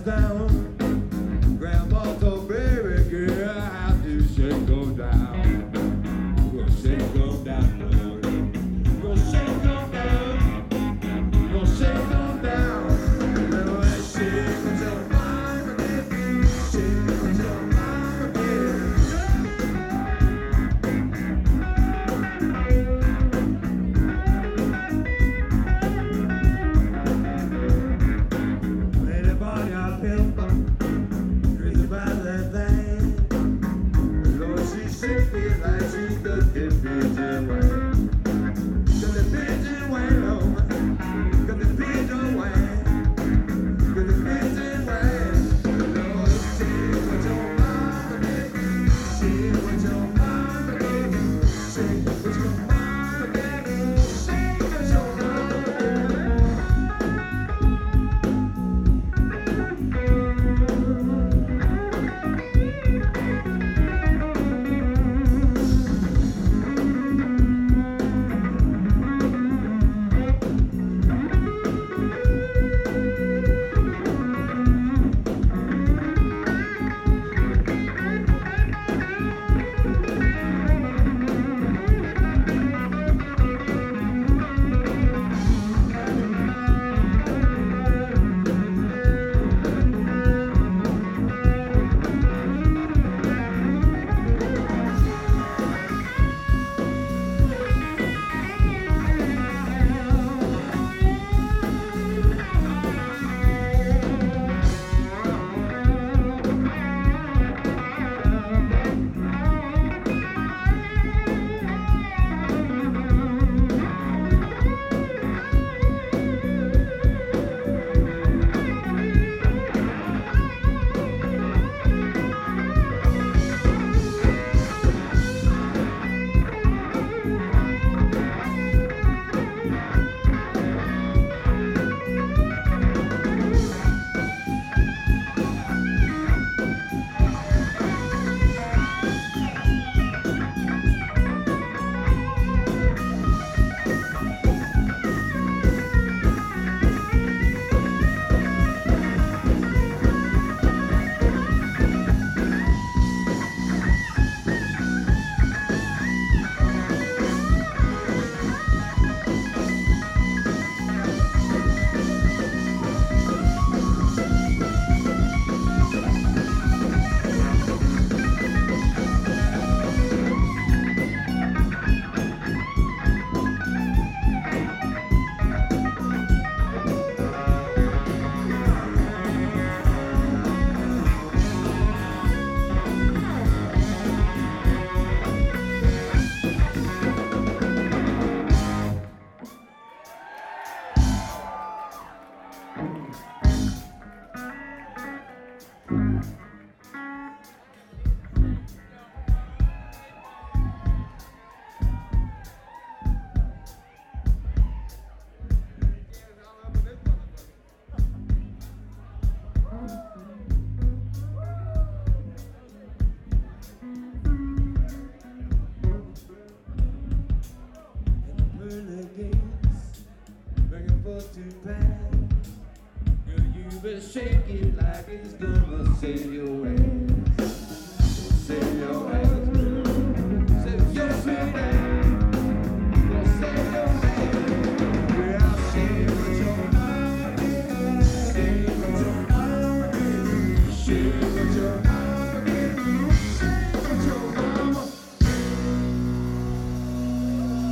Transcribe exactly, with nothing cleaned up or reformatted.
down. Grandma told baby girl how to shake them down. Gonna shake them down, Lord. Gonna shake them down. Gonna shake them down. Well, let's shake until mama gets. Shake until mama gets. Anybody I feel crazy about that thing. Lord, she shake me like she's got the pigeon wing. Got the pigeon wing, oh. Got the pigeon wing. Got the pigeon wing. Lord, shake what your mama did. Shake what your mama did. Shake what your mama did. Shake what your mama did. Shake it like it's gonna save your ass.